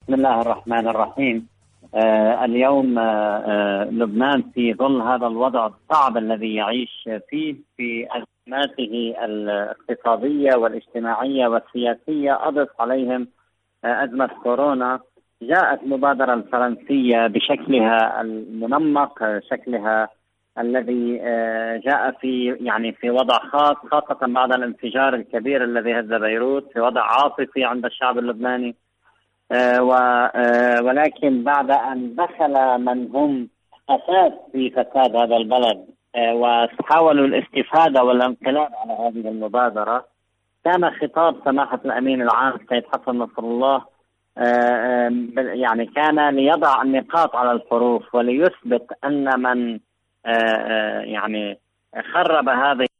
بسم الله الرحمن الرحيم. اليوم لبنان في ظل هذا الوضع الصعب الذي يعيش فيه في أزماته الاقتصادية والاجتماعية والسياسية، أضف عليهم أزمة كورونا. جاءت المبادرة الفرنسية بشكلها المنمق، شكلها الذي جاء في وضع خاص، خاصة بعد الانفجار الكبير الذي هز بيروت، في وضع عاطفي عند الشعب اللبناني. ولكن بعد أن دخل من هم أساس في فساد هذا البلد وحاولوا الاستفادة والانقلاب على هذه المبادرة، كان خطاب سماحة الأمين العام سيد حسن نصر الله كان ليضع النقاط على الحروف وليثبت أن من خرب هذه